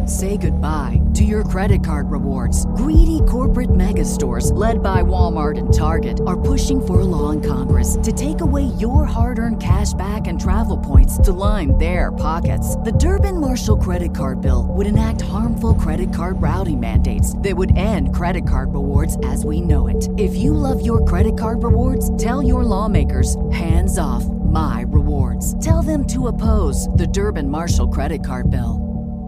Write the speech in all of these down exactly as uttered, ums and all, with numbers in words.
Say goodbye to your credit card rewards. Greedy corporate mega stores, led by Walmart and Target, are pushing for a law in Congress to take away your hard-earned cash back and travel points to line their pockets. The Durbin-Marshall credit card bill would enact harmful credit card routing mandates that would end credit card rewards as we know it. If you love your credit card rewards, tell your lawmakers, hands off my rewards. Tell them to oppose the Durbin-Marshall credit card bill.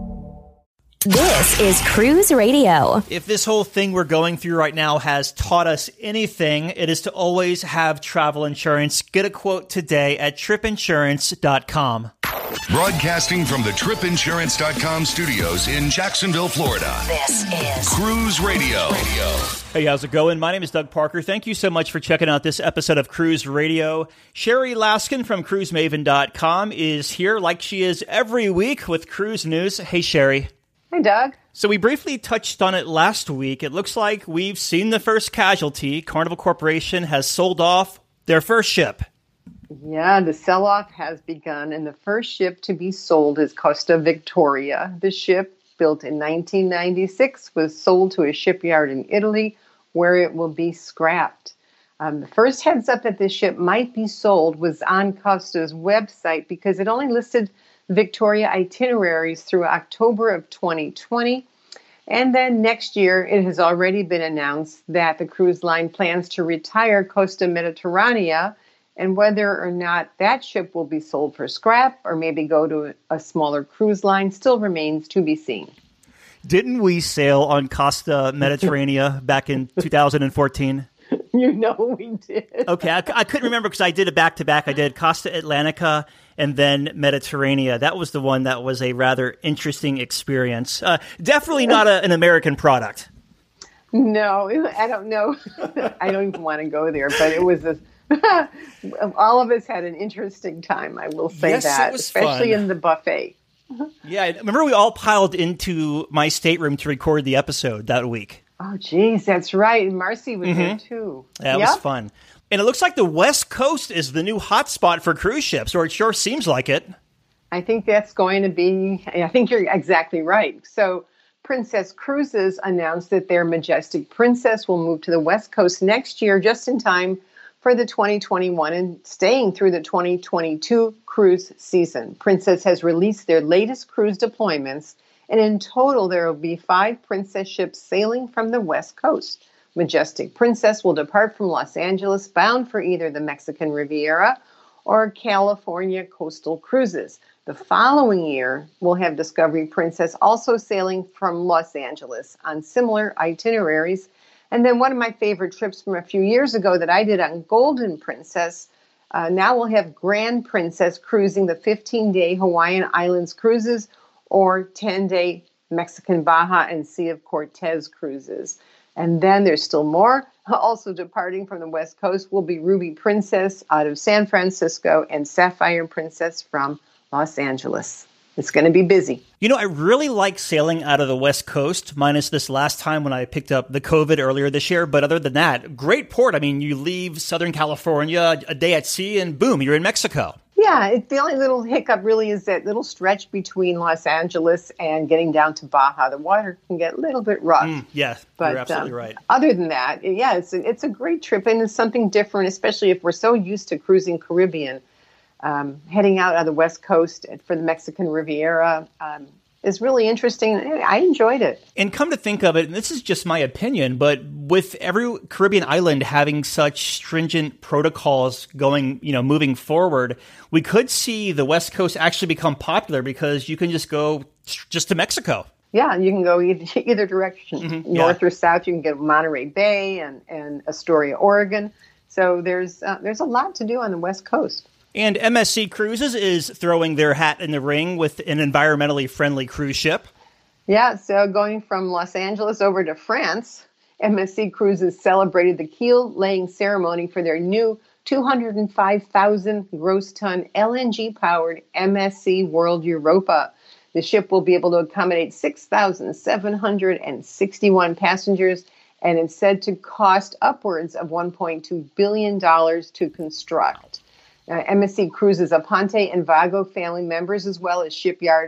This is Cruise Radio. If this whole thing we're going through right now has taught us anything, it is to always have travel insurance. Get a quote today at trip insurance dot com. Broadcasting from the trip insurance dot com studios in Jacksonville, Florida. This is Cruise Radio. Hey, how's it going? My name is Doug Parker. Thank you so much for checking out this episode of Cruise Radio. Sherry Laskin from cruise maven dot com is here like she is every week with cruise news. Hey, Sherry. Hi, Doug. So we briefly touched on it last week. It looks like we've seen the first casualty. Carnival Corporation has sold off their first ship. Yeah, the sell-off has begun, and the first ship to be sold is Costa Victoria. The ship, built in nineteen ninety-six, was sold to a shipyard in Italy, where it will be scrapped. Um, the first heads up that this ship might be sold was on Costa's website because it only listed Victoria itineraries through October of twenty twenty. And then next year, it has already been announced that the cruise line plans to retire Costa Mediterranea, and whether or not that ship will be sold for scrap or maybe go to a smaller cruise line still remains to be seen. Didn't we sail on Costa Mediterranea back in two thousand fourteen? You know we did. Okay, I, I couldn't remember because I did it back-to-back. I did Costa Atlantica and then Mediterranea. That was the one that was a rather interesting experience. Uh, definitely not a, an American product. No, I don't know. I don't even want to go there, but it was a... all of us had an interesting time, I will say yes, that, it was especially fun. in the buffet. Yeah, I remember we all piled into my stateroom to record the episode that week. Oh, geez, that's right. And Marcy was mm-hmm. there, too. Yeah, it yep. was fun. And it looks like the West Coast is the new hotspot for cruise ships, or it sure seems like it. I think that's going to be, I think you're exactly right. So Princess Cruises announced that their Majestic Princess will move to the West Coast next year, just in time for the twenty twenty-one and staying through the twenty twenty-two cruise season. Princess has released their latest cruise deployments, and in total, there will be five Princess ships sailing from the West Coast. Majestic Princess will depart from Los Angeles, bound for either the Mexican Riviera or California coastal cruises. The following year, we'll have Discovery Princess also sailing from Los Angeles on similar itineraries. And then one of my favorite trips from a few years ago that I did on Golden Princess, uh, now we'll have Grand Princess cruising the fifteen-day Hawaiian Islands cruises or ten-day Mexican Baja and Sea of Cortez cruises. And then there's still more. Also departing from the West Coast will be Ruby Princess out of San Francisco and Sapphire Princess from Los Angeles. It's going to be busy. You know, I really like sailing out of the West Coast, minus this last time when I picked up the COVID earlier this year. But other than that, great port. I mean, you leave Southern California a day at sea and boom, you're in Mexico. Yeah, it, the only little hiccup really is that little stretch between Los Angeles and getting down to Baja. The water can get a little bit rough. Mm, yeah, but, you're absolutely um, right. Other than that, yeah, it's a, it's a great trip and it's something different, especially if we're so used to cruising Caribbean. Um, heading out on the West Coast for the Mexican Riviera um, is really interesting. I enjoyed it. And come to think of it, and this is just my opinion, but with every Caribbean island having such stringent protocols going, you know, moving forward, we could see the West Coast actually become popular because you can just go just to Mexico. Yeah, you can go either, either direction, mm-hmm, north yeah. or south. You can get Monterey Bay and, and Astoria, Oregon. So there's uh, there's a lot to do on the West Coast. And M S C Cruises is throwing their hat in the ring with an environmentally friendly cruise ship. Yeah, so going from Los Angeles over to France, M S C Cruises celebrated the keel-laying ceremony for their new two hundred five thousand gross ton L N G-powered M S C World Europa. The ship will be able to accommodate six thousand seven hundred sixty-one passengers, and it's said to cost upwards of one point two billion dollars to construct. Uh, M S C Cruises Aponte and Vago family members, as well as shipyard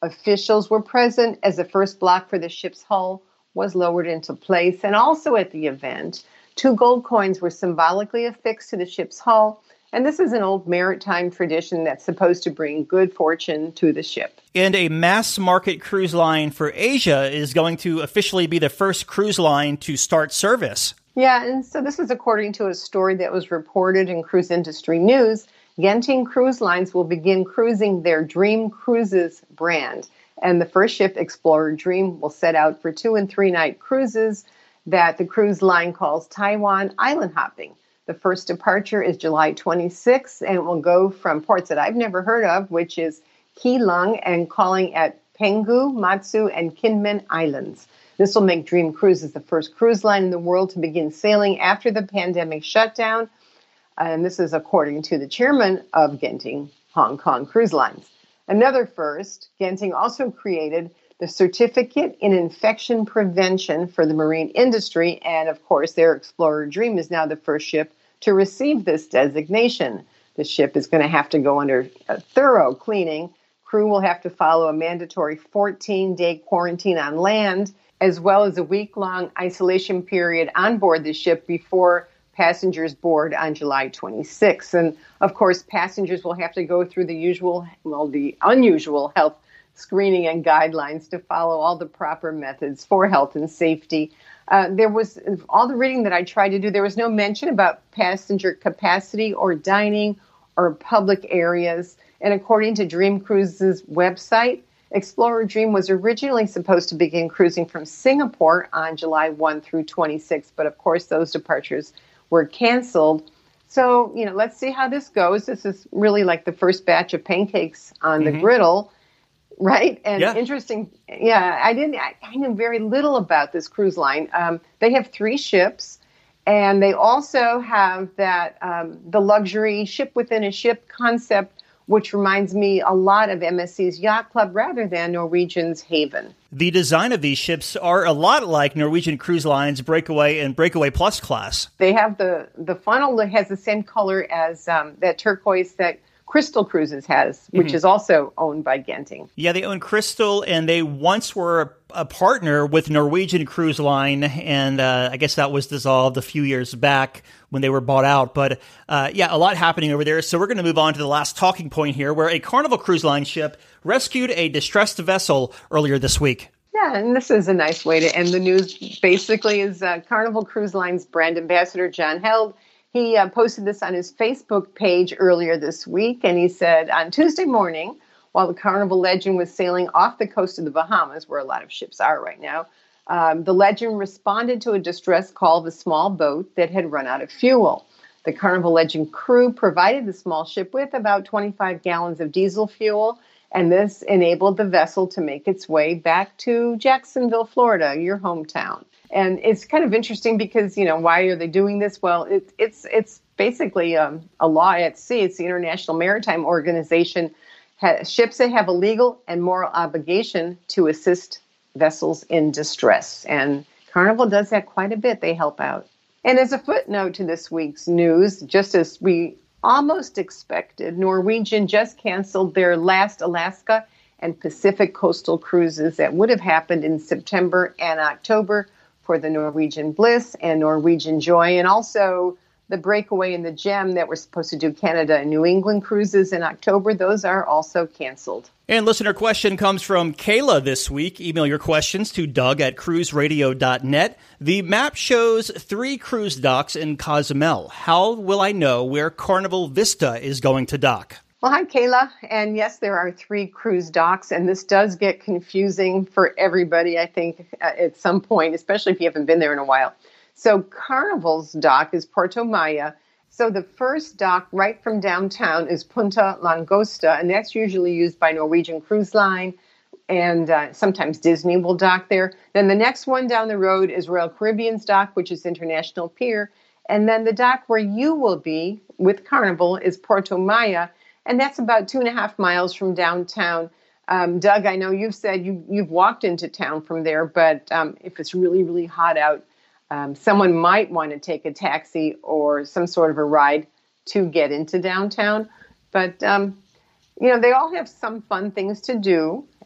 Officials were present as the first block for the ship's hull was lowered into place. And also at the event, two gold coins were symbolically affixed to the ship's hull. And this is an old maritime tradition that's supposed to bring good fortune to the ship. And a mass market cruise line for Asia is going to officially be the first cruise line to start service. Yeah, and so this is according to a story that was reported in Cruise Industry News. Genting Cruise Lines will begin cruising their Dream Cruises brand. And the first ship, Explorer Dream, will set out for two and three night cruises that the cruise line calls Taiwan Island Hopping. The first departure is July twenty-sixth, and it will go from ports that I've never heard of, which is Keelung, and calling at Penghu, Matsu, and Kinmen Islands. This will make Dream Cruises the first cruise line in the world to begin sailing after the pandemic shutdown. And this is according to the chairman of Genting Hong Kong Cruise Lines. Another first, Genting also created the Certificate in Infection Prevention for the marine industry. And of course, their Explorer Dream is now the first ship to receive this designation. The ship is going to have to go under a thorough cleaning. Crew will have to follow a mandatory fourteen-day quarantine on land, as well as a week-long isolation period on board the ship before passengers board on July twenty-sixth. And of course, passengers will have to go through the usual, well, the unusual health screening and guidelines to follow all the proper methods for health and safety. Uh, there was, all the reading that I tried to do, there was no mention about passenger capacity or dining or public areas. And according to Dream Cruises' website, Explorer Dream was originally supposed to begin cruising from Singapore on July first through twenty-sixth, but of course those departures were canceled. So, you know, let's see how this goes. This is really like the first batch of pancakes on mm-hmm. the griddle. Right. And yeah. interesting. Yeah, I didn't, I, I knew very little about this cruise line. Um, they have three ships, and they also have that, um, the luxury ship within a ship concept, which reminds me a lot of M S C's Yacht Club rather than Norwegian's Haven. The design of these ships are a lot like Norwegian Cruise Line's Breakaway and Breakaway Plus class. They have the, the funnel that has the same color as um, that turquoise that Crystal Cruises has, which mm-hmm. is also owned by Genting. Yeah, they own Crystal, and they once were a partner with Norwegian Cruise Line, and uh, I guess that was dissolved a few years back when they were bought out. But uh, yeah, a lot happening over there. So we're going to move on to the last talking point here, where a Carnival Cruise Line ship rescued a distressed vessel earlier this week. Yeah, and this is a nice way to end the news. Basically, is uh, Carnival Cruise Line's brand ambassador, John Held. He uh, posted this on his Facebook page earlier this week, and he said, on Tuesday morning, while the Carnival Legend was sailing off the coast of the Bahamas, where a lot of ships are right now, um, the Legend responded to a distress call of a small boat that had run out of fuel. The Carnival Legend crew provided the small ship with about twenty-five gallons of diesel fuel, and this enabled the vessel to make its way back to Jacksonville, Florida, your hometown. And it's kind of interesting because, you know, why are they doing this? Well, it, it's it's basically um, a law at sea. It's the International Maritime Organization. Ha- ships that have a legal and moral obligation to assist vessels in distress. And Carnival does that quite a bit. They help out. And as a footnote to this week's news, just as we almost expected, Norwegian just canceled their last Alaska and Pacific coastal cruises that would have happened in September and October for the Norwegian Bliss and Norwegian Joy, and also the Breakaway and the Gem that were supposed to do Canada and New England cruises in October. Those are also canceled. And listener question comes from Kayla this week. Email your questions to Doug at cruise radio dot net. The map shows three cruise docks in Cozumel. How will I know where Carnival Vista is going to dock? Well, hi, Kayla. And yes, there are three cruise docks, and this does get confusing for everybody, I think, at some point, especially if you haven't been there in a while. So Carnival's dock is Puerto Maya. So the first dock right from downtown is Punta Langosta, and that's usually used by Norwegian Cruise Line, and uh, sometimes Disney will dock there. Then the next one down the road is Royal Caribbean's dock, which is International Pier. And then the dock where you will be with Carnival is Puerto Maya, and that's about two and a half miles from downtown. Um, Doug, I know you've said you, you've walked into town from there, but um, if it's really, really hot out, um, someone might want to take a taxi or some sort of a ride to get into downtown. But, um, you know, they all have some fun things to do.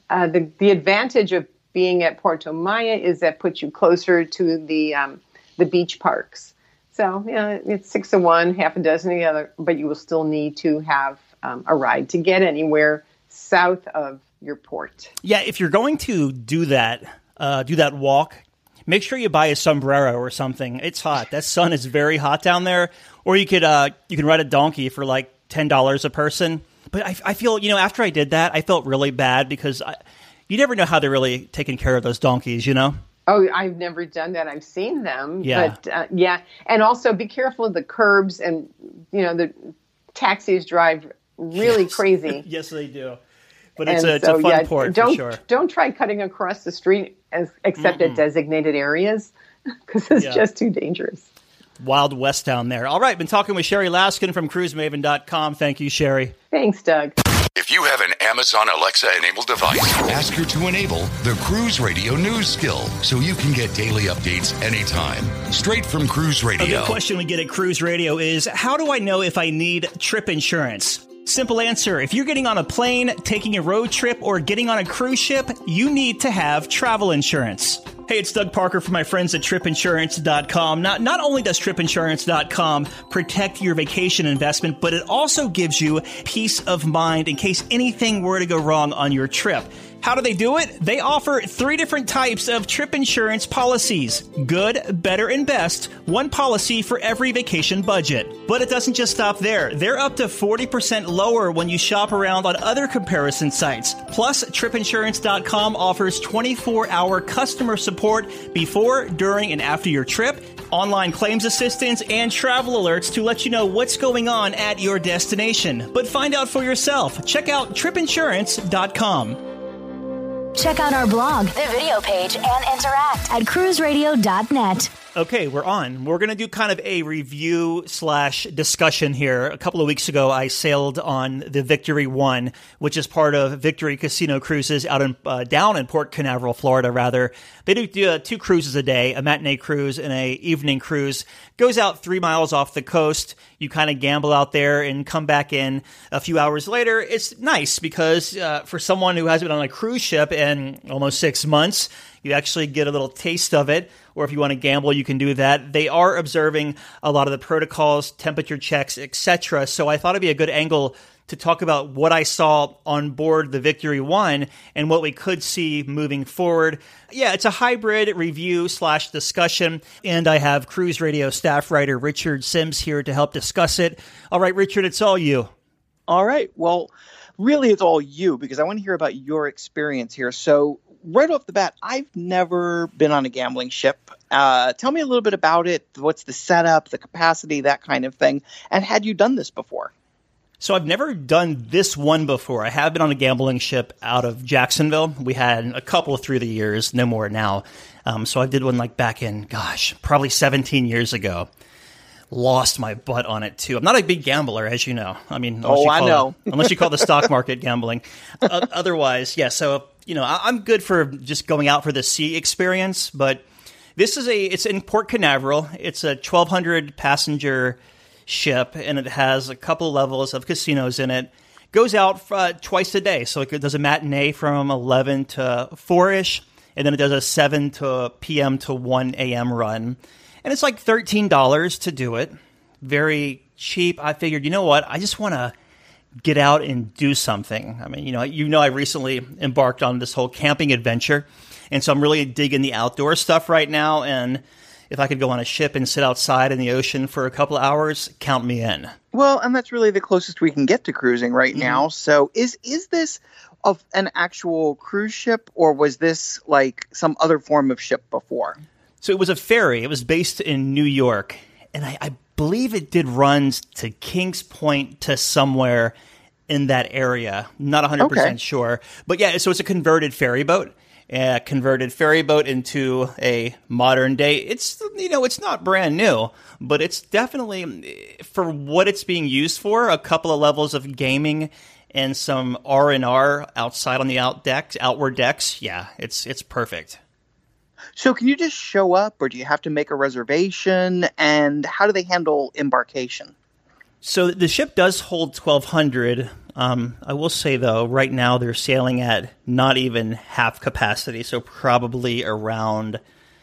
uh, the, the advantage of being at Puerto Maya is that puts you closer to the um, the beach parks. So, you know, it's six of one, half a dozen of the other, but you will still need to have um, a ride to get anywhere south of your port. Yeah, if you're going to do that, uh, do that walk, make sure you buy a sombrero or something. It's hot. That sun is very hot down there. Or you could uh, you can ride a donkey for like ten dollars a person. But I, I feel, you know, after I did that, I felt really bad because I, you never know how they're really taking care of those donkeys, you know? Oh, I've never done that. I've seen them. Yeah. But, uh, yeah. And also be careful of the curbs and, you know, the taxis drive really yes. crazy. Yes, they do. But it's, and a, it's so, a fun yeah, port don't, for sure. Don't try cutting across the street as, except Mm-mm. at designated areas because it's yeah. just too dangerous. Wild West down there. All right, been talking with Sherry Laskin from cruise maven dot com. Thank you, Sherry. Thanks, Doug. If you have an Amazon Alexa-enabled device, ask her to enable the Cruise Radio News skill so you can get daily updates anytime. Straight from Cruise Radio. A good question we get at Cruise Radio is, how do I know if I need trip insurance? Simple answer. If you're getting on a plane, taking a road trip, or getting on a cruise ship, you need to have travel insurance. Hey, it's Doug Parker from my friends at trip insurance dot com. Not, not only does trip insurance dot com protect your vacation investment, but it also gives you peace of mind in case anything were to go wrong on your trip. How do they do it? They offer three different types of trip insurance policies. Good, better, and best. One policy for every vacation budget. But it doesn't just stop there. They're up to forty percent lower when you shop around on other comparison sites. Plus, trip insurance dot com offers twenty-four hour customer support before, during, and after your trip, online claims assistance, and travel alerts to let you know what's going on at your destination. But find out for yourself. Check out trip insurance dot com. Check out our blog, the video page, and interact at cruise radio dot net. Okay, we're on. We're going to do kind of a review slash discussion here. A couple of weeks ago, I sailed on the Victory One, which is part of Victory Casino Cruises out in uh, down in Port Canaveral, Florida, rather. They do, do uh, two cruises a day, a matinee cruise and a evening cruise. Goes out three miles off the coast. You kind of gamble out there and come back in a few hours later. It's nice because uh, for someone who hasn't been on a cruise ship in almost six months, you actually get a little taste of it. Or if you want to gamble, you can do that. They are observing a lot of the protocols, temperature checks, et cetera. So I thought it'd be a good angle to talk about what I saw on board the Victory One and what we could see moving forward. Yeah, it's a hybrid review slash discussion, and I have Cruise Radio staff writer Richard Sims here to help discuss it. All right, Richard, it's all you. All right. Well, really, it's all you because I want to hear about your experience here. So right off the bat, I've never been on a gambling ship. Uh, tell me a little bit about it. What's the setup, the capacity, that kind of thing? And had you done this before? So I've never done this one before. I have been on a gambling ship out of Jacksonville. We had a couple through the years, no more now. Um, so I did one like back in, gosh, probably seventeen years ago. Lost my butt on it, too. I'm not a big gambler, as you know. I mean, oh, you I call know. It, unless you call the stock market gambling. Uh, otherwise, yeah, so, you know, I, I'm good for just going out for the sea experience. But this is a, it's in Port Canaveral. It's a twelve hundred passenger ship, and it has a couple levels of casinos in it. Goes out uh, twice a day. So it does a matinee from eleven to four-ish, and then it does a seven p.m. to one a.m. run. And it's like thirteen dollars to do it. Very cheap. I figured, you know what? I just want to get out and do something. I mean, you know, you know, I recently embarked on this whole camping adventure. And so I'm really digging the outdoor stuff right now. And if I could go on a ship and sit outside in the ocean for a couple of hours, count me in. Well, and that's really the closest we can get to cruising right mm-hmm. now. So is is this of an actual cruise ship, or was this like some other form of ship before? So it was a ferry. It was based in New York, and I, I believe it did runs to Kings Point to somewhere in that area. Not one hundred percent okay. sure. But yeah, so it's a converted ferry boat. A converted ferry boat into a modern day. It's, you know, it's not brand new, but it's definitely, for what it's being used for, a couple of levels of gaming and some R and R outside on the out decks, outward decks. Yeah, it's it's perfect. So can you just show up, or do you have to make a reservation? And how do they handle embarkation? So the ship does hold twelve hundred Um, I will say, though, right now they're sailing at not even half capacity, so probably around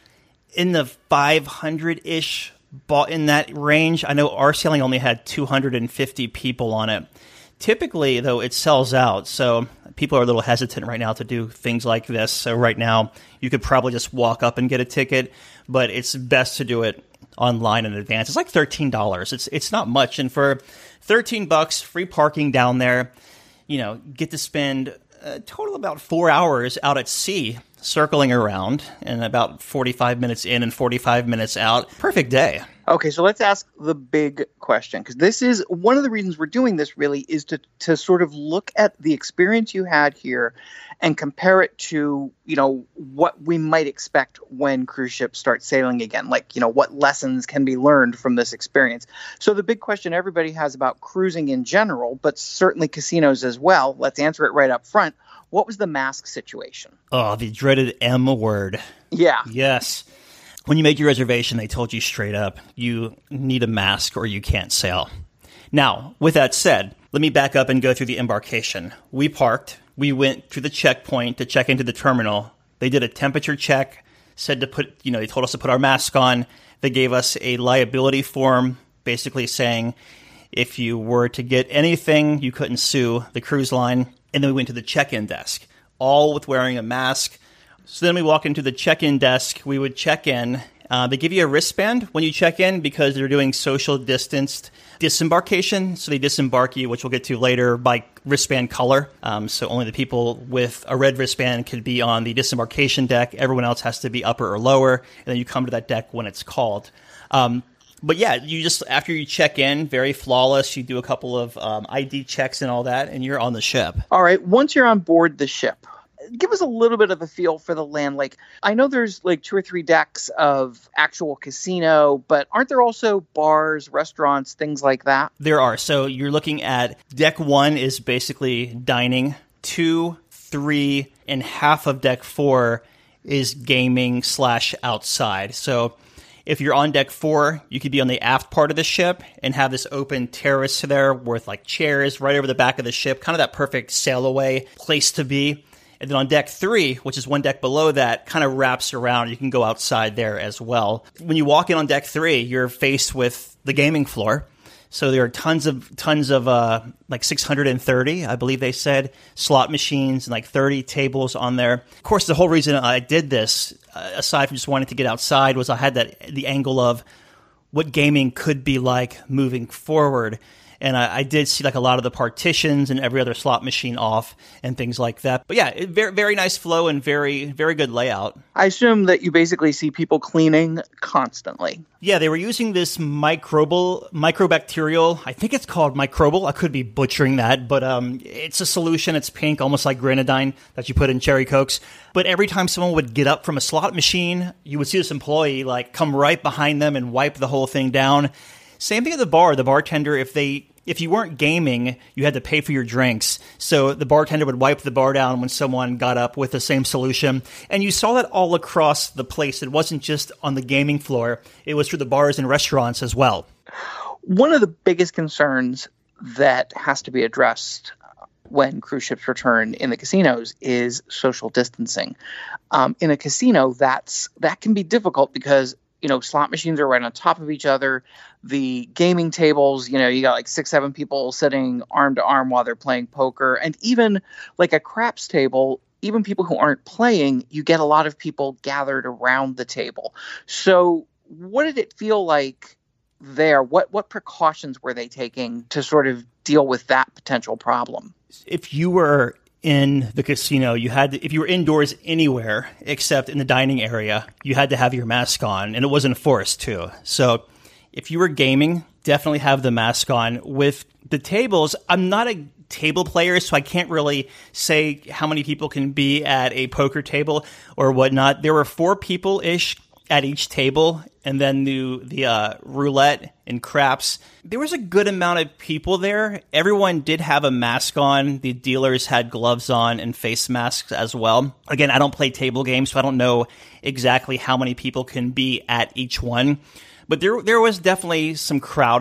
in the five hundred-ish bought in that range. I know our sailing only had two hundred fifty people on it. Typically, though, it sells out, so people are a little hesitant right now to do things like this. So right now, you could probably just walk up and get a ticket, but it's best to do it online in advance. It's like thirteen dollars. It's it's not much, and for thirteen bucks, free parking down there, you know, get to spend a total about four hours out at sea circling around, and about forty-five minutes in and forty-five minutes out. Perfect day. Okay, so let's ask the big question, because this is one of the reasons we're doing this, really, is to to sort of look at the experience you had here and compare it to, you know, what we might expect when cruise ships start sailing again. Like, you know, what lessons can be learned from this experience? So the big question everybody has about cruising in general, but certainly casinos as well, let's answer it right up front. What was the mask situation? Oh, the dreaded M word. Yeah. Yes. When you made your reservation, they told you straight up, you need a mask or you can't sail. Now, with that said, let me back up and go through the embarkation. We parked. We went through the checkpoint to check into the terminal. They did a temperature check, said to put, you know, they told us to put our mask on. They gave us a liability form, basically saying if you were to get anything, you couldn't sue the cruise line. And then we went to the check-in desk, all with wearing a mask. So then we walk into the check-in desk. We would check in. Uh, they give you a wristband when you check in because they're doing social distanced disembarkation. So they disembark you, which we'll get to later, by wristband color. Um, so only the people with a red wristband could be on the disembarkation deck. Everyone else has to be upper or lower. And then you come to that deck when it's called. Um, but yeah, you just, after you check in, very flawless. You do a couple of um, I D checks and all that, and you're on the ship. All right. Once you're on board the ship, give us a little bit of a feel for the land. Like, I know there's like two or three decks of actual casino, but aren't there also bars, restaurants, things like that? There are. So you're looking at deck one is basically dining. Two, three, and half of deck four is gaming slash outside. So if you're on deck four, you could be on the aft part of the ship and have this open terrace there with like chairs right over the back of the ship, kind of that perfect sail away place to be. And then on deck three, which is one deck below that, kind of wraps around. You can go outside there as well. When you walk in on deck three, you're faced with the gaming floor. So there are tons of, tons of uh, like six hundred thirty, I believe they said, slot machines and like thirty tables on there. Of course, the whole reason I did this, uh, aside from just wanting to get outside, was I had that the angle of what gaming could be like moving forward. And I, I did see like a lot of the partitions and every other slot machine off and things like that. But yeah, it, very very nice flow and very, very good layout. I assume that you basically see people cleaning constantly. Yeah, they were using this microbial, microbacterial, I think it's called microbial. I could be butchering that, but um, it's a solution. It's pink, almost like grenadine that you put in Cherry Cokes. But every time someone would get up from a slot machine, you would see this employee like come right behind them and wipe the whole thing down. Same thing at the bar. The bartender, if they... If you weren't gaming, you had to pay for your drinks. So the bartender would wipe the bar down when someone got up with the same solution. And you saw that all across the place. It wasn't just on the gaming floor. It was through the bars and restaurants as well. One of the biggest concerns that has to be addressed when cruise ships return in the casinos is social distancing. Um, in a casino, that's that can be difficult because, you know, slot machines are right on top of each other. The gaming tables, you know, you got like six, seven people sitting arm to arm while they're playing poker. And even like a craps table, even people who aren't playing, you get a lot of people gathered around the table. So what did it feel like there? What what precautions were they taking to sort of deal with that potential problem? If you were in the casino, you had to, if you were indoors anywhere except in the dining area, you had to have your mask on, and it was enforced too. So if you were gaming, definitely have the mask on. With the tables, I'm not a table player, so I can't really say how many people can be at a poker table or whatnot. There were four people-ish at each table, and then the, the uh, roulette and craps. There was a good amount of people there. Everyone did have a mask on. The dealers had gloves on and face masks as well. Again, I don't play table games, so I don't know exactly how many people can be at each one. But there there was definitely some crowding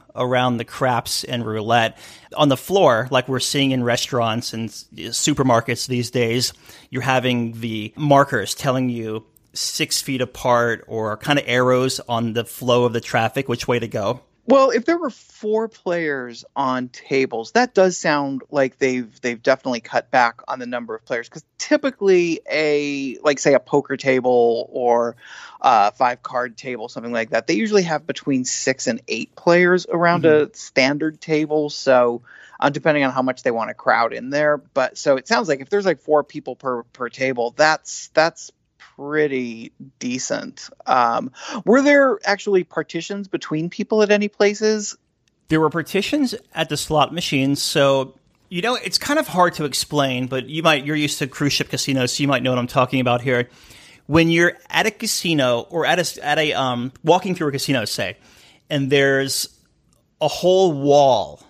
around the craps and roulette. On the floor, like we're seeing in restaurants and supermarkets these days, you're having the markers telling you six feet apart or kind of arrows on the flow of the traffic, which way to go. Well, if there were four players on tables, that does sound like they've they've definitely cut back on the number of players, because typically a like say a poker table or a five card table, something like that, they usually have between six and eight players around mm-hmm. a standard table. So uh, depending on how much they want to crowd in there, but so it sounds like if there's like four people per per table, that's that's pretty decent. Um, were there actually partitions between people at any places? There were partitions at the slot machines. So, you know, it's kind of hard to explain, but you might, you're used to cruise ship casinos, so you might know what I'm talking about here. When you're at a casino or at a, at a, um, walking through a casino, say, and there's a whole wall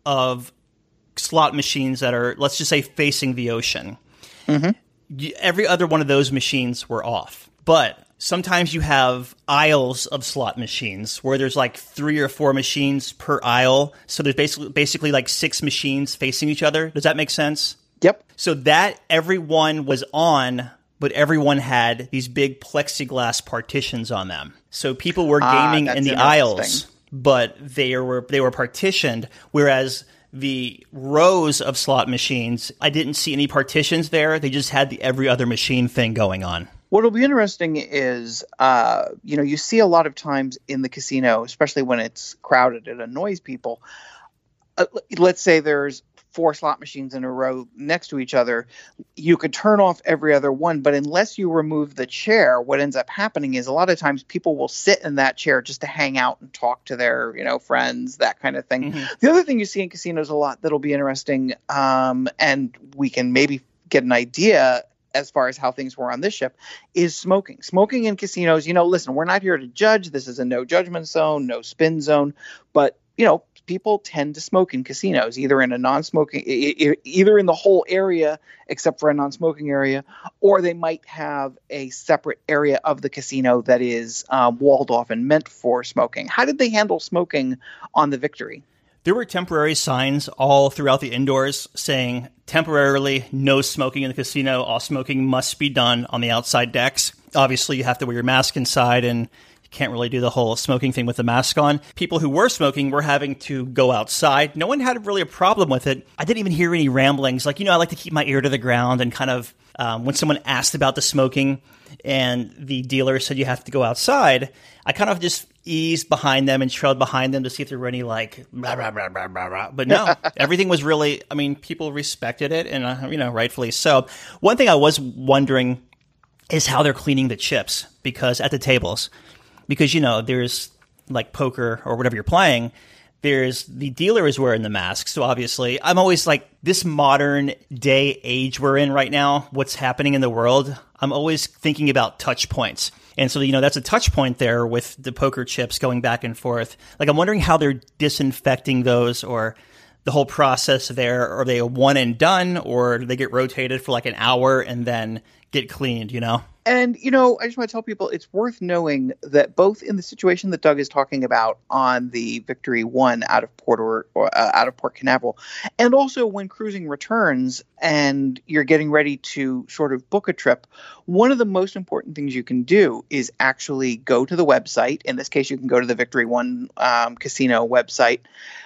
of slot machines that are, let's just say, facing the ocean. Mm-hmm. Every other one of those machines were off. But sometimes you have aisles of slot machines where there's like three or four machines per aisle. So there's basically basically like six machines facing each other. Does that make sense? Yep. So that everyone was on, but everyone had these big plexiglass partitions on them. So people were gaming uh, in the aisles, but they were they were partitioned, whereas the rows of slot machines, I didn't see any partitions there. They just had the every other machine thing going on. What'll be interesting is, uh, you know, you see a lot of times in the casino, especially when it's crowded, it annoys people. Uh, let's say there's four slot machines in a row next to each other. You could turn off every other one, but unless you remove the chair, what ends up happening is a lot of times people will sit in that chair just to hang out and talk to their, you know, friends, that kind of thing. Mm-hmm. The other thing you see in casinos a lot that'll be interesting, um, and we can maybe get an idea as far as how things were on this ship, is smoking. Smoking in casinos, you know, listen, we're not here to judge. This is a no judgment zone, no spin zone, but, you know, people tend to smoke in casinos, either in a non-smoking, either in the whole area except for a non-smoking area, or they might have a separate area of the casino that is um, walled off and meant for smoking. How did they handle smoking on the Victory? There were temporary signs all throughout the indoors saying temporarily no smoking in the casino. All smoking must be done on the outside decks. Obviously, you have to wear your mask inside, and can't really do the whole smoking thing with the mask on. People who were smoking were having to go outside. No one had really a problem with it. I didn't even hear any ramblings. Like, you know, I like to keep my ear to the ground and kind of, um, when someone asked about the smoking and the dealer said you have to go outside, I kind of just eased behind them and trailed behind them to see if there were any like blah, blah, blah, blah, blah, blah. But no, everything was really, I mean, people respected it, and, uh, you know, rightfully so. One thing I was wondering is how they're cleaning the chips, because at the tables, because, you know, there's like poker or whatever you're playing, there's the dealer is wearing the mask. So obviously, I'm always like, this modern day age we're in right now, what's happening in the world, I'm always thinking about touch points. And so, you know, that's a touch point there with the poker chips going back and forth. Like, I'm wondering how they're disinfecting those, or the whole process there. Are they a one and done, or do they get rotated for like an hour and then get cleaned, you know? And, you know, I just want to tell people it's worth knowing that both in the situation that Doug is talking about on the Victory One out of Port or, or uh, out of Port Canaveral, and also when cruising returns and you're getting ready to sort of book a trip, one of the most important things you can do is actually go to the website. In this case, you can go to the Victory One um, casino website.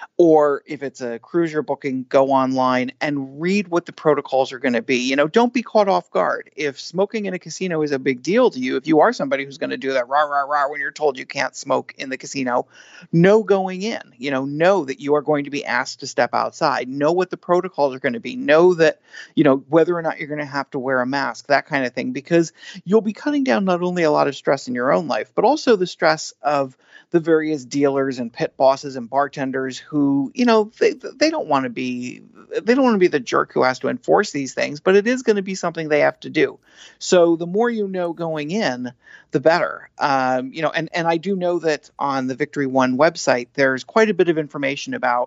Or if it's a cruise you're booking, go online and read what the protocols are going to be. You know, don't be caught off guard. If smoking in a casino is a big deal to you, if you are somebody who's going to do that rah, rah, rah, when you're told you can't smoke in the casino, know going in, you know, know that you are going to be asked to step outside. Know what the protocols are going to be. Know that, you know, whether or not you're going to have to wear a mask, that kind of thing, because you'll be cutting down not only a lot of stress in your own life, but also the stress of the various dealers and pit bosses and bartenders who, you know, they they don't want to be they don't want to be the jerk who has to enforce these things, but it is going to be something they have to do. So the more you know going in, the better. Um, you know, and and I do know that on the Victory One website, there's quite a bit of information about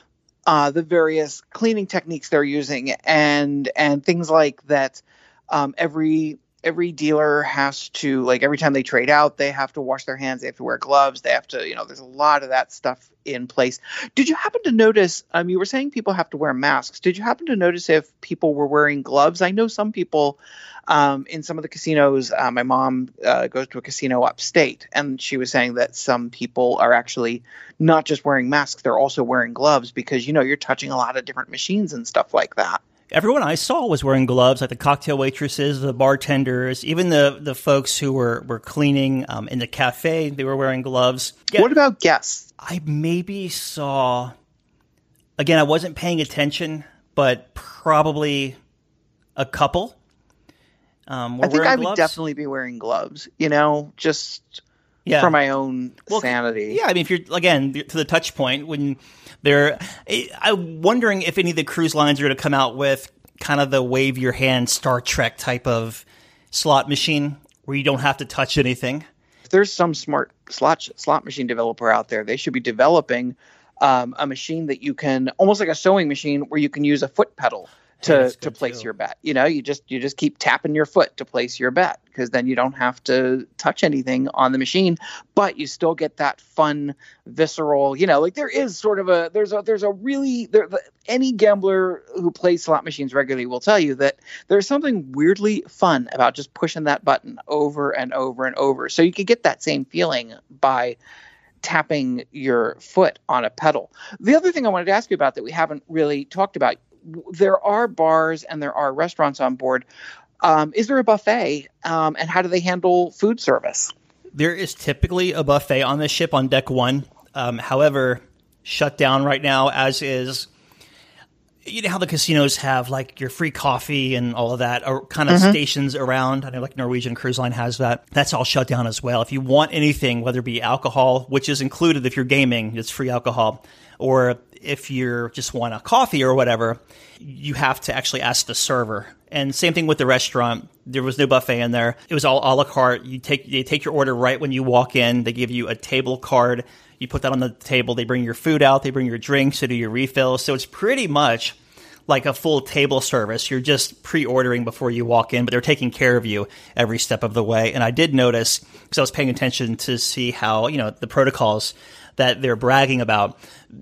uh, the various cleaning techniques they're using, and and things like that. Um, every every dealer has to, like, every time they trade out, they have to wash their hands, they have to wear gloves, they have to, you know, there's a lot of that stuff in place. Did you happen to notice, um, you were saying people have to wear masks. Did you happen to notice if people were wearing gloves? I know some people um, in some of the casinos, uh, my mom uh, goes to a casino upstate, and she was saying that some people are actually not just wearing masks, they're also wearing gloves because, you know, you're touching a lot of different machines and stuff like that. Everyone I saw was wearing gloves, like the cocktail waitresses, the bartenders, even the, the folks who were, were cleaning um, in the cafe, they were wearing gloves. Yeah, what about guests? I maybe saw, again, I wasn't paying attention, but probably a couple um, were I think wearing I gloves. would definitely be wearing gloves, you know, just yeah. for my own well, sanity. Yeah, I mean, if you're, again, to the touch point, when they're, I'm wondering if any of the cruise lines are going to come out with kind of the wave your hand Star Trek type of slot machine where you don't have to touch anything. If there's some smart slot slot machine developer out there, they should be developing um, a machine that you can, almost like a sewing machine, where you can use a foot pedal to, to place too. your bet. You know, you just you just keep tapping your foot to place your bet, because then you don't have to touch anything on the machine, but you still get that fun, visceral, you know, like there is sort of a, there's a, there's a really, there, any gambler who plays slot machines regularly will tell you that there's something weirdly fun about just pushing that button over and over and over. So you can get that same feeling by tapping your foot on a pedal. The other thing I wanted to ask you about that we haven't really talked about, there are bars and there are restaurants on board. Um, is there a buffet? Um, and how do they handle food service? There is typically a buffet on the ship on deck one. Um, however, shut down right now, as is, you know how the casinos have like your free coffee and all of that, or kind of mm-hmm. stations around. I know like Norwegian Cruise Line has that. That's all shut down as well. If you want anything, whether it be alcohol, which is included if you're gaming, it's free alcohol, or if you just want a coffee or whatever, you have to actually ask the server. And same thing with the restaurant. There was no buffet in there. It was all a la carte. You take they take your order right when you walk in. They give you a table card. You put that on the table. They bring your food out. They bring your drinks. They do your refills. So it's pretty much like a full table service. You're just pre-ordering before you walk in, but they're taking care of you every step of the way. And I did notice, because I was paying attention to see how, you know, the protocols that they're bragging about,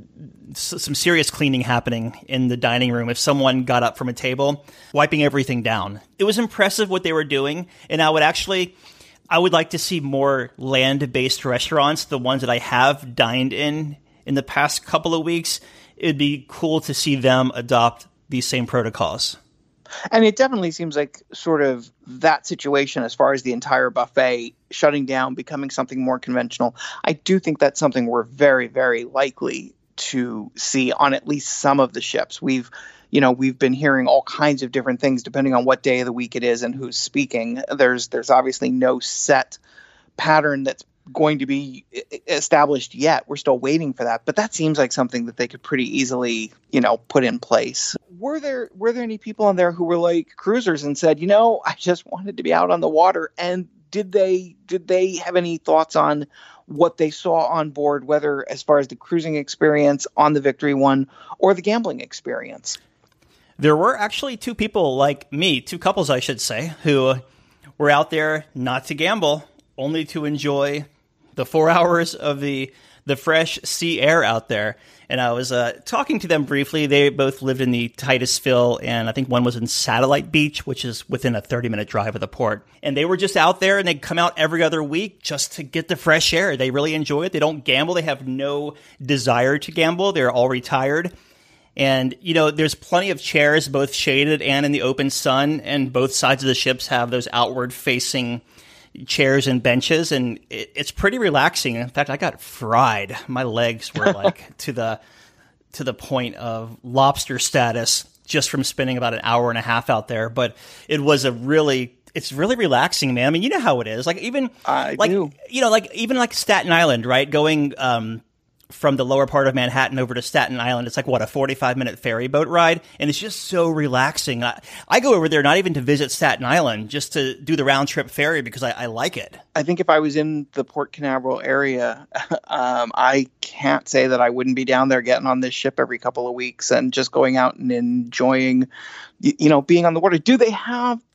some serious cleaning happening in the dining room. If someone got up from a table, wiping everything down. It was impressive what they were doing. And I would actually, I would like to see more land-based restaurants, the ones that I have dined in in the past couple of weeks. It'd be cool to see them adopt these same protocols. And it definitely seems like sort of that situation as far as the entire buffet shutting down, becoming something more conventional. I do think that's something we're very, very likely to see on at least some of the ships. We've, you know, we've been hearing all kinds of different things depending on what day of the week it is and who's speaking. There's, there's obviously no set pattern that's going to be established yet. We're still waiting for that, but that seems like something that they could pretty easily, you know, put in place. Were there were there any people on there who were like cruisers and said, you know, I just wanted to be out on the water? And did they did they have any thoughts on what they saw on board, whether as far as the cruising experience on the Victory One or the gambling experience? There were actually two people like me, two couples, I should say, who were out there not to gamble, only to enjoy the four hours of the the fresh sea air out there. And I was uh, talking to them briefly. They both lived in the Titusville, and I think one was in Satellite Beach, which is within a thirty-minute drive of the port. And they were just out there, and they'd come out every other week just to get the fresh air. They really enjoy it. They don't gamble. They have no desire to gamble. They're all retired. And, you know, there's plenty of chairs, both shaded and in the open sun, and both sides of the ships have those outward-facing chairs and benches, and it, it's pretty relaxing. In fact, I got fried. My legs were like to the to the point of lobster status just from spending about an hour and a half out there. But it was a really, it's really relaxing, man. I mean, you know how it is. Like even I like do. you know, like even like Staten Island, right? Going um, from the lower part of Manhattan over to Staten Island, it's like what, a forty-five minute ferry boat ride, and it's just so relaxing. I, I go over there not even to visit Staten Island, just to do the round trip ferry because I, I like it. I think if I was in the Port Canaveral area, um, I can't say that I wouldn't be down there getting on this ship every couple of weeks and just going out and enjoying, you know, being on the water. Do they have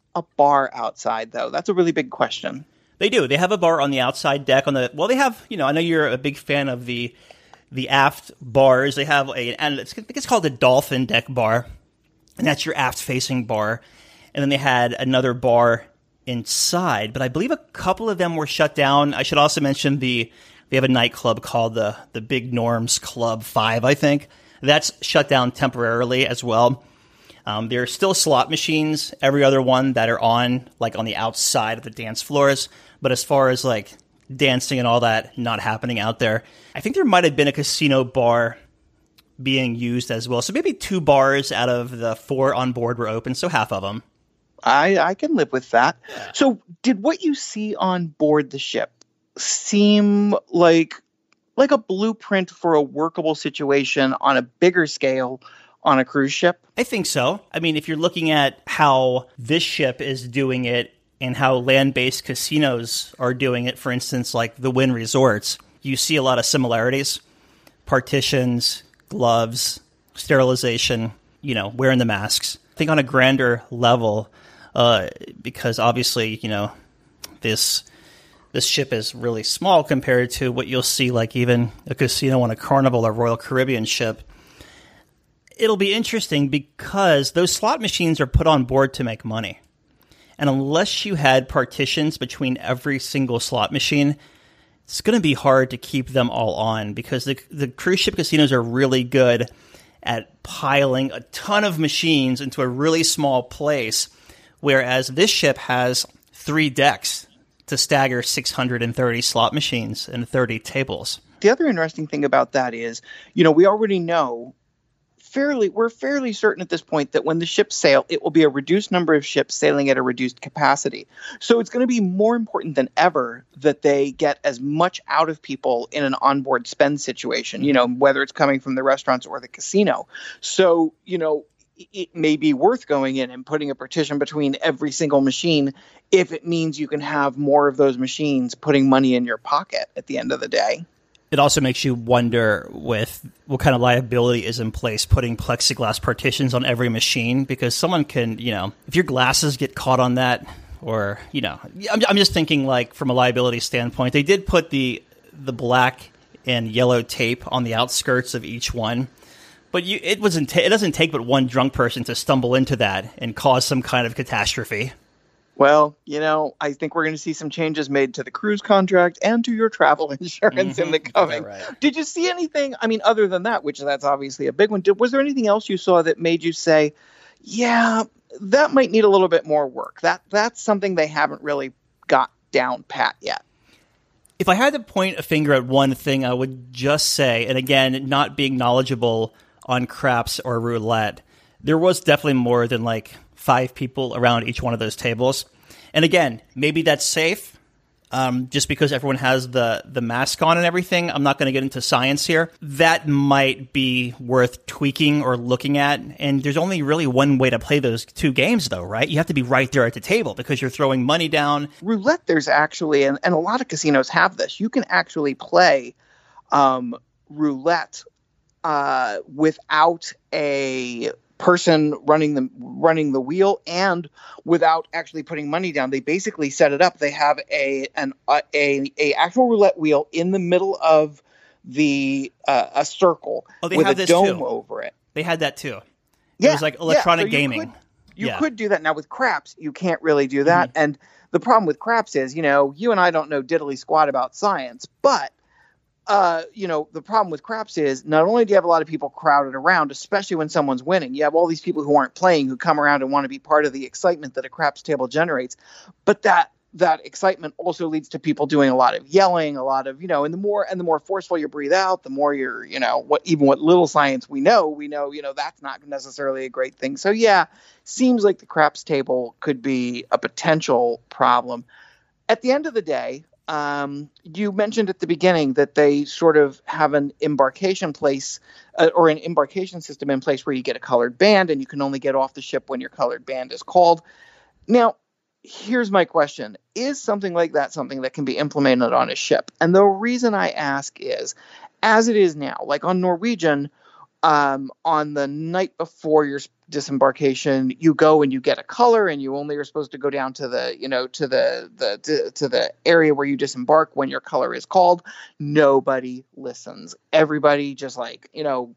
a bar outside, though? That's a really big question. They do. They have a bar on the outside deck. On the well, they have. You know, I know you're a big fan of the the aft bars. They have a, and it's, I think it's called the Dolphin Deck bar, and that's your aft facing bar. And then they had another bar inside, but I believe a couple of them were shut down. I should also mention the they have a nightclub called the the Big Norms Club Five. I think that's shut down temporarily as well. Um, there are still slot machines, every other one that are on, like on the outside of the dance floors. But as far as like dancing and all that, not happening out there. I think there might have been a casino bar being used as well. So maybe two bars out of the four on board were open, so half of them. I, I can live with that. Yeah. So did what you see on board the ship seem like like a blueprint for a workable situation on a bigger scale on a cruise ship? I think so. I mean, if you're looking at how this ship is doing it and how land-based casinos are doing it, for instance, like the Wynn Resorts, you see a lot of similarities. Partitions, gloves, sterilization, you know, wearing the masks. I think on a grander level, uh, because obviously, you know, this this ship is really small compared to what you'll see like even a casino on a Carnival or Royal Caribbean ship. It'll be interesting because those slot machines are put on board to make money. And unless you had partitions between every single slot machine, it's going to be hard to keep them all on because the, the cruise ship casinos are really good at piling a ton of machines into a really small place, whereas this ship has three decks to stagger six hundred thirty slot machines and thirty tables. The other interesting thing about that is, you know, we already know fairly, we're fairly certain at this point that when the ships sail, it will be a reduced number of ships sailing at a reduced capacity. So it's going to be more important than ever that they get as much out of people in an onboard spend situation, you know, whether it's coming from the restaurants or the casino. So, you know, it may be worth going in and putting a partition between every single machine if it means you can have more of those machines putting money in your pocket at the end of the day. It also makes you wonder with what kind of liability is in place putting plexiglass partitions on every machine, because someone can, you know, if your glasses get caught on that, or, you know, I'm, I'm just thinking like from a liability standpoint, they did put the the black and yellow tape on the outskirts of each one, but you, it wasn't. Ta- it doesn't take but one drunk person to stumble into that and cause some kind of catastrophe. Well, you know, I think we're going to see some changes made to the cruise contract and to your travel insurance mm-hmm. in the coming. Right. Did you see anything? I mean, other than that, which that's obviously a big one. Did, was there anything else you saw that made you say, yeah, that might need a little bit more work? That That's something they haven't really got down pat yet. If I had to point a finger at one thing, I would just say, and again, not being knowledgeable on craps or roulette, there was definitely more than like five people around each one of those tables. And again, maybe that's safe, um, just because everyone has the, the mask on and everything. I'm not going to get into science here. That might be worth tweaking or looking at. And there's only really one way to play those two games, though, right? You have to be right there at the table because you're throwing money down. Roulette, there's actually, and, and a lot of casinos have this, you can actually play um, roulette uh, without a person running the running the wheel and without actually putting money down. They basically set it up. They have a an a a, a actual roulette wheel in the middle of the uh, a circle oh, they with have a this dome too. over it. They had that too. Yeah, it was like electronic yeah. so gaming. You, could, you yeah. could do that. Now with craps, you can't really do that. Mm-hmm. And the problem with craps is, you know, you and I don't know diddly squat about science, but Uh, you know, the problem with craps is not only do you have a lot of people crowded around, especially when someone's winning, you have all these people who aren't playing who come around and want to be part of the excitement that a craps table generates. But that that excitement also leads to people doing a lot of yelling, a lot of, you know, and the more and the more forceful you breathe out, the more you're, you know, what even what little science we know, we know, you know, that's not necessarily a great thing. So, yeah, seems like the craps table could be a potential problem. At the end of the day, Um, you mentioned at the beginning that they sort of have an embarkation place uh, or an embarkation system in place where you get a colored band and you can only get off the ship when your colored band is called. Now, here's my question. Is something like that something that can be implemented on a ship? And the reason I ask is, as it is now, like on Norwegian, um, on the night before you're disembarkation, you go and you get a color, and you only are supposed to go down to the, you know, to the, the, to, to the area where you disembark when your color is called. Nobody listens. Everybody just like, you know,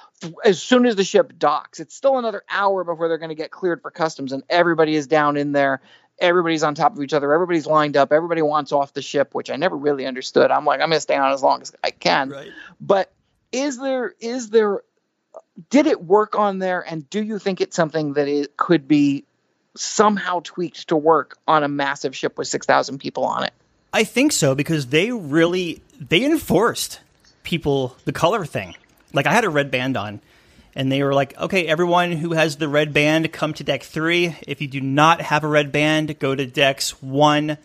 as soon as the ship docks, it's still another hour before they're going to get cleared for customs, and everybody is down in there. Everybody's on top of each other. Everybody's lined up. Everybody wants off the ship, which I never really understood. I'm like, I'm going to stay on as long as I can. Right. But is there, is there, did it work on there? And do you think it's something that it could be somehow tweaked to work on a massive ship with six thousand people on it? I think so, because they really, they enforced people, the color thing. Like I had a red band on. And they were like, okay, everyone who has the red band, come to deck three. If you do not have a red band, go to decks one,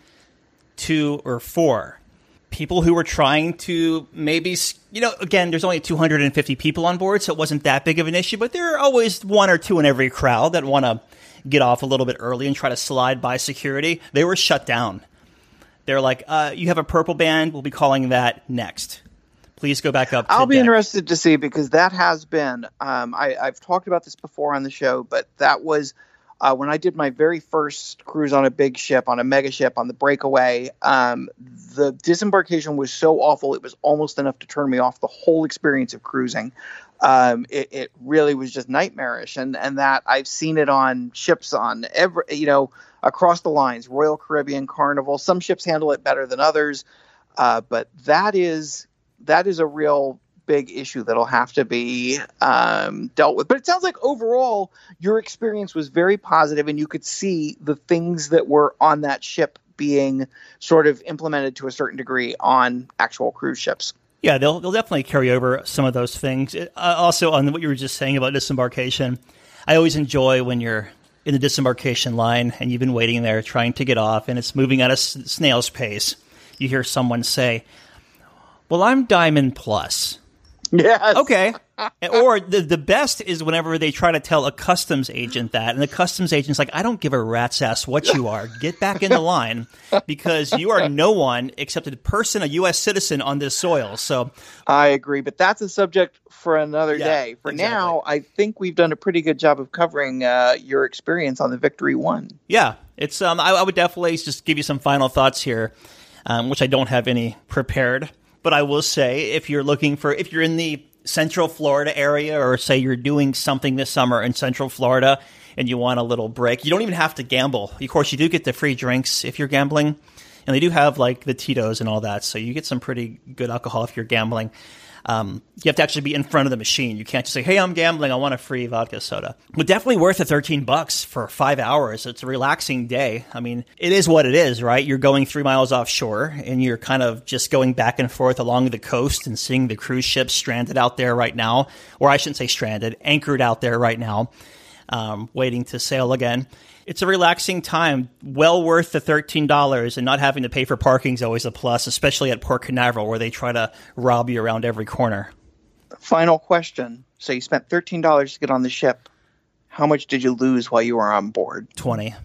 two, or four. People who were trying to maybe, you know, again, there's only two hundred fifty people on board, so it wasn't that big of an issue. But there are always one or two in every crowd that want to get off a little bit early and try to slide by security. They were shut down. They're like, uh, you have a purple band, we'll be calling that next. Please go back up to I'll be deck. interested to see, because that has been, um, I, I've talked about this before on the show, but that was uh, when I did my very first cruise on a big ship, on a mega ship, on the Breakaway. Um, the disembarkation was so awful, it was almost enough to turn me off the whole experience of cruising. Um, it, it really was just nightmarish. And, and that I've seen it on ships on every, you know, across the lines, Royal Caribbean, Carnival. Some ships handle it better than others. Uh, but that is, that is a real big issue that'll have to be um, dealt with. But it sounds like overall your experience was very positive, and you could see the things that were on that ship being sort of implemented to a certain degree on actual cruise ships. Yeah, they'll they'll definitely carry over some of those things. Uh, also, on what you were just saying about disembarkation, I always enjoy when you're in the disembarkation line and you've been waiting there trying to get off, and it's moving at a snail's pace. You hear someone say, well, I'm Diamond Plus. Yes. Okay. Or the the best is whenever they try to tell a customs agent that, and the customs agent's like, I don't give a rat's ass what you are. Get back in the line, because you are no one except a person, a U S citizen on this soil. So I agree, but that's a subject for another Yeah, day. For exactly. now, I think we've done a pretty good job of covering uh, your experience on the Victory One. yeah, it's um, I, I would definitely just give you some final thoughts here, um, which I don't have any prepared. But I will say, if you're looking for, if you're in the Central Florida area, or say you're doing something this summer in Central Florida and you want a little break, you don't even have to gamble. Of course, you do get the free drinks if you're gambling, and they do have like the Tito's and all that, so you get some pretty good alcohol if you're gambling. Um, you have to actually be in front of the machine. You can't just say, hey, I'm gambling, I want a free vodka soda. But definitely worth the thirteen bucks for five hours. It's a relaxing day. I mean, it is what it is, right? You're going three miles offshore and you're kind of just going back and forth along the coast and seeing the cruise ships stranded out there right now. Or I shouldn't say stranded, anchored out there right now, um, waiting to sail again. It's a relaxing time, well worth the thirteen dollars, and not having to pay for parking is always a plus, especially at Port Canaveral, where they try to rob you around every corner. Final question. So you spent thirteen dollars to get on the ship. How much did you lose while you were on board? twenty.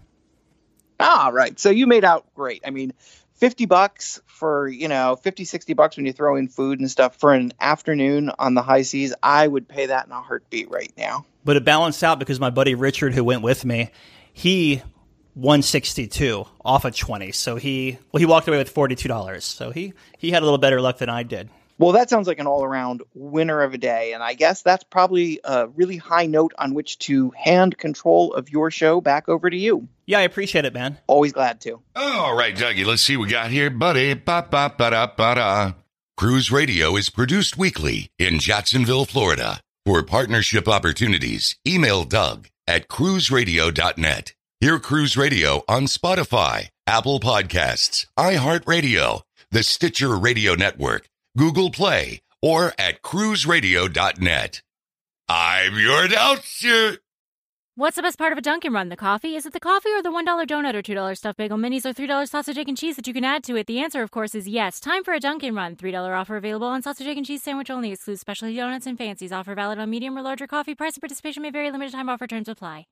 Ah, right. So you made out great. I mean, fifty bucks for, you know, fifty, sixty bucks when you throw in food and stuff for an afternoon on the high seas. I would pay that in a heartbeat right now. But it balanced out because my buddy Richard, who went with me, he won sixty-two off of twenty. So he, well, he walked away with forty-two dollars. So he, he had a little better luck than I did. Well, that sounds like an all-around winner of a day, and I guess that's probably a really high note on which to hand control of your show back over to you. Yeah, I appreciate it, man. Always glad to. All right, Dougie, let's see what we got here, buddy. Ba-ba-ba-da-ba-da. Cruise Radio is produced weekly in Jacksonville, Florida. For partnership opportunities, email Doug at cruise radio dot net. Hear Cruise Radio on Spotify, Apple Podcasts, iHeartRadio, the Stitcher Radio Network, Google Play, or at cruise radio dot net. I'm your announcer. What's the best part of a Dunkin' Run? The coffee? Is it the coffee or the one dollar donut or two dollar stuffed bagel minis or three dollar sausage, egg, and cheese that you can add to it? The answer, of course, is yes. Time for a Dunkin' Run. three dollar offer available on sausage, egg, and cheese sandwich only. Excludes specialty donuts and fancies. Offer valid on medium or larger coffee. Price and participation may vary. Limited time offer. Terms apply.